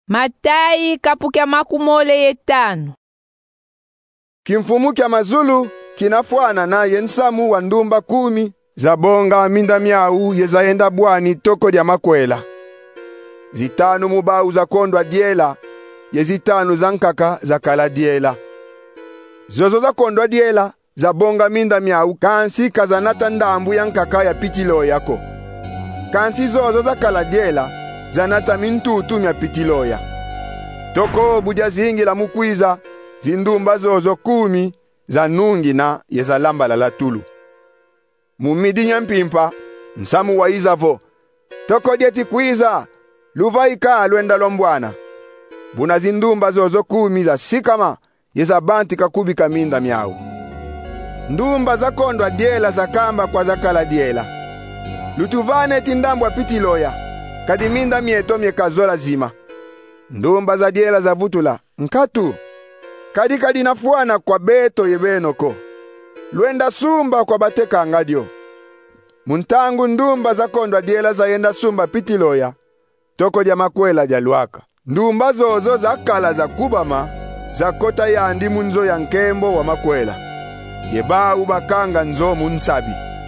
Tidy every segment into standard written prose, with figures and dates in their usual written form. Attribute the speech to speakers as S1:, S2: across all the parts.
S1: Matayi kapukya makumole yetano.
S2: Kimfumu kya mazulu kinafwana na yensamu wa ndumba 10 za bonga minda myau yezaenda bwani toko dia makwela. Zitanu mubau za kondwa diela, yezitanu za nkaka za kala diela. Zozo za kondwa diela za bonga minda myau kansi kazanata ndambu ya nkaka ya pitilo yako. Kansi zozo za kala diela zanata mintutu mya pitiloya. Toko buja zingi la mukwiza zindumba zozo 10 za nungi na yezalamba la latulu. Mumidi nyampimpa msamu wa izavo. Toko dieti kwiza luvaika lwenda lombwana. Buna zindumba zozo 10 za sikama yeza banti kakubi kaminda myau. Ndumba za kondwa diela za kamba kwa za kala diela. Lutuvane tindambwa pitiloya kadiminda mieto miekazola zima. Ndumba za diela za vutula nkatu kadi nafuana kwa beto yebenoko. Lwenda sumba kwa bateka angadio. Muntangu ndumba za kondwa diela za yenda sumba pitiloya toko dia makwela dia luaka. Ndumba zozo za kala za kubama za kota ya andi munzo ya nkembo wa makwela. Yeba ubakanga nzo munsabi.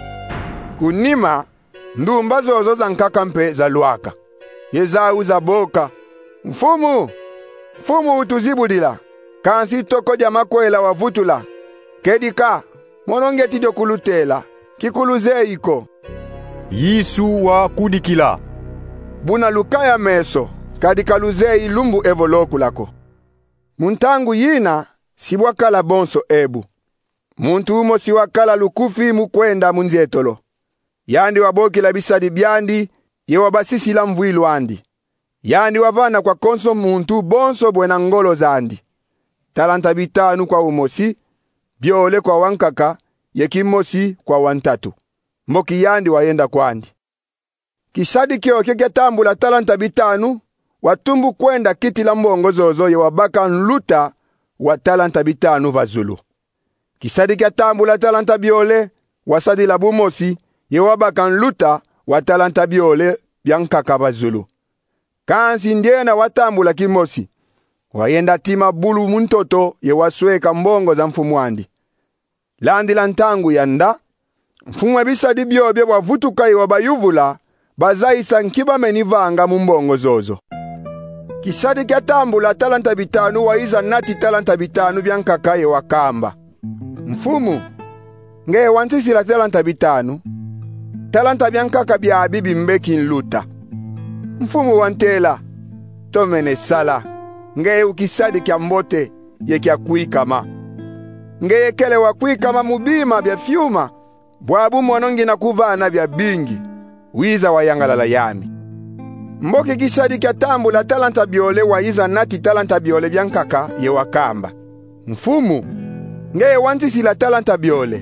S2: Kunima ndumba zozo za nkakampe za luaka. Yeza uza boka. Mfumu utuzibudila. Kansi toko dia makwela wa vutula. Kedika monongeti dio kulutela. Kikuluze iko.
S3: Yisu wa kudikila.
S2: Buna lukaya meso kadika luze ilumbu evoloku lako. Muntangu yina siwakala bonso ebu. Muntu umo siwakala lukufi mukwenda munzetolo. Yandi waboki la bisadi byandi yewabasisi la mvuilu andi. Yandi wavana kwa konso muntu bonso bwena ngolo zandi. Talanta bitanu kwa umosi, biole kwa wankaka, yekimosi kwa wantatu. Mboki yandi waenda kwa andi. Kishadi kio kege tambula talanta bitanu, watumbu kwenda kiti la mbongo zozo yewabaka nluta wa talanta bitanu vazulu. Kisadi kia tambula talanta biole, wasadi la bumosi, yewabaka nluta wa talanta biole biankaka vazulu. Kansi ndiena watambula kimosi, wayenda tima bulu muntoto yewasweka mbongo za mfumwandi. Landi lantangu yanda, mfumwe bisadi biobye wavutuka yewabayuvula, bazaisa nkiba menivanga mumbongo zozo. Kisadi kia tambula talanta bitanu waiza nati talanta bitanu biankaka yewakamba. Mfumu, ngeye wantisi la talanta bitanu, talanta biankaka biabibi mbeki nluta. Mfumu wantela, tomene sala, ngeye ukisadi kia mbote ye kia kuikama. Ngeye kele wa kuikama mubima bia fiuma, bwabu monongi na kuvana bia bingi, wiza wa yangalala yami. Mboke kisadi kia tambula talanta biole waiza nati talanta biole biankaka ye wakamba. Mfumu, ngeye wantisi la talanta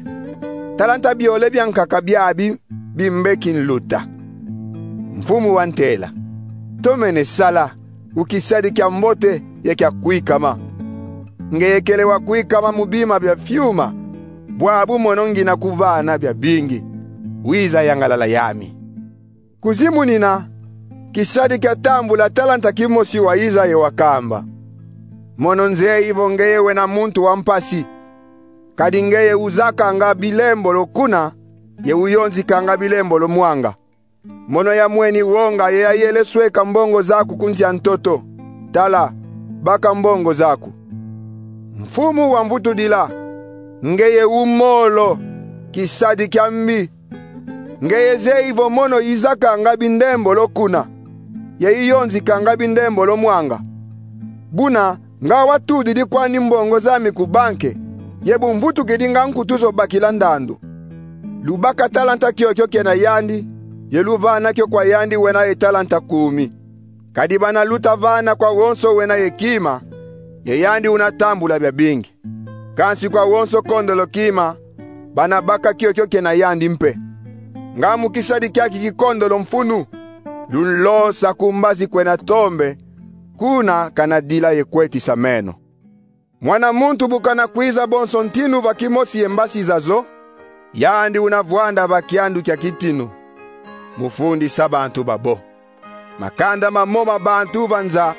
S2: biole biankaka biabi bimbeki nluta. Mfumu wantela, tomene sala, ukisadi kia mbote ye kia kuikama. Ngeye kele wa kuikama mubima bia fiuma, bwabu monongi na kuvana bia bingi, wiza yangalala yami. Kuzimu nina, kisadi kia tambula talanta kimosi waiza ye wakamba. Mononze hivyo ngeye wena muntu wampasi. Kadi ngeye uzaka anga bilembo lo kuna, ye uyonzi kanga bilembo lo mwanga. Mono ya mweni wonga ye ayele sweka mbongo zaku kunzi antoto. Tala, baka mbongo zaku. Mfumu wa mvutu dila, ngeye umolo, kisadi kiambi. Ngeye zeivo mono izaka anga bindembo lo kuna, ye iyonzi kanga bindembo lo mwanga. Buna, nga watu didi kwa ni mbongo zami kubanke, yebu mvutu gedinga nkutuzo bakila ndandu. Lubaka talanta kyo kena yandi, yeluvana kyo kwa yandi wena ye talanta 10. Kadibana luta vana kwa wonso wena ye kima, ye yandi unatambula bia bingi. Kansi kwa wonso kondolo kima, bana baka kyo kena yandi mpe. Ngamu kisadi kiaki kikondolo mfunu, lunlosa kumbazi kwena tombe, kuna kanadila ye kweti sameno. Mwana muntu bukana kwiza bonso ntinu vakimosi embasi zazo, yandi unavwanda vakiandu kia kitinu. Mufundi sabantu babo. Makanda mamoma bantu vanza,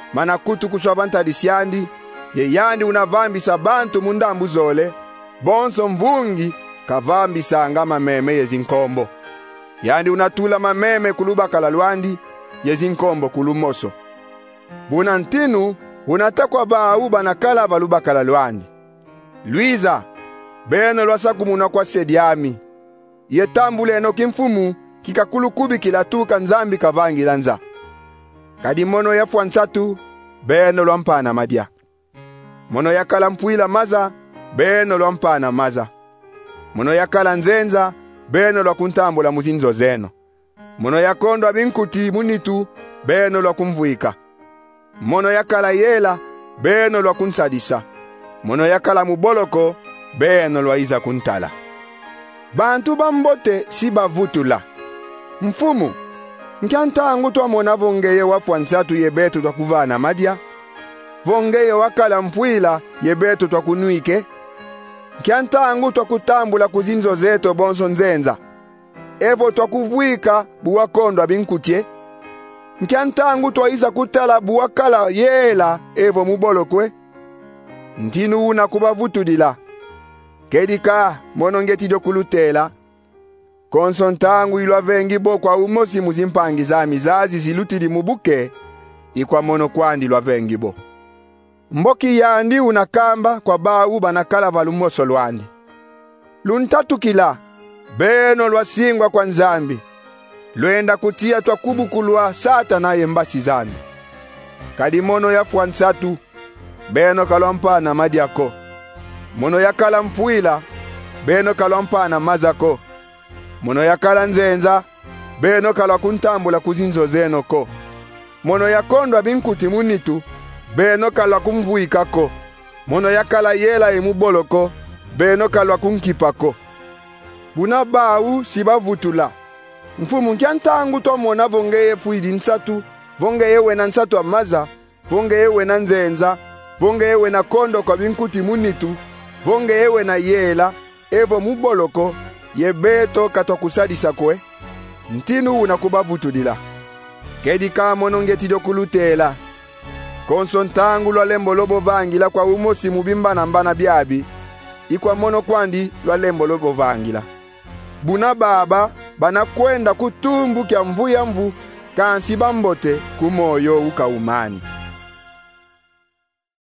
S2: mana kutu kuswavanta disyandi, ye yandi unavambisa bantu mundambu zole, bonso mvungi kavambisa anga mameme yezinkombo. Yandi unatula mameme kulubakala lwandi, yezinkombo kulumoso. Buna ntinu unatakwa bau banakala valubakala lwandi. Luiza, beno lwasakumuna kwa sediami. Yetambule eno kimfumu kikakulukubi kilatuka nzambi kavangi lanza. Kadi mono ya fuansatu, beno lwampana madia. Mono yakala mpuila maza, beno lwampana maza. Mono yakala nzenza, beno lwakuntambula muzinzo zeno. Mono yakondwa binkuti munitu, beno lwakumvuika. Mono yakala yela, beno lwakunsadisa. Mono yakala muboloko, beno lwaiza kuntala. Bantu bambote si bavutula. Mfumu, nkiantangu twamona vongeye wafuansatu yebetu twakuvana madia. Vongeye wakala mpuila yebetu twakunuike. Nkiantangu twakutambula kuzinzo zeto bonso nzenza. Evo twakuvuika buwakondwa binkutie. Nkiantangu twaiza kutala buwakala yela evo mubolokwe. Ntinu una kubavutudila. Kedika monongeti dokulutela. Konsontangu ilwa vengi bo kwa umosi muzimpangi za mizazi zilutili mubuke. Ikwa mono kwandi lwa vengi bo. Mboki yandi unakamba kwa bau banakala valumoso lwandi. Luntatu kila, beno lwa singwa kwa nzambi. Lwenda kutia twa kubukulwa satana yembasi zambi. Kadi mono ya fuansatu, beno kalwampana madiako. Mono yakala mpuila, beno kalwampana mazako. Mono yakala nzenza, beno kalwa kuntambula kuzinzo zeno ko. Mono yakondwa binkuti munitu, beno kalwa kumvuikako. Mono yakala yela imuboloko, beno kalwa kunkipako. Buna bau sibavutula. Mfumu nkiantangu twamona vongeye fuidi nsatu, vongeye wena nsatu amaza, vongeye wena nzenza, vongeye wena kondo kwa binkuti munitu, vongeye wena yela, evo muboloko, yebeto katwa kusadisa kwe. Ntinu unakubavutudila. Kedika monongeti dokulutela. Konsontangu lwa lembo lobo vangila kwa umosi mubimba na mbana biabi. Ikwa mono kwandi lwa lembo lobo vangila. Buna baba banakwenda kutumbu kya mvu ya mvu kansi bambote kumoyo uka umani.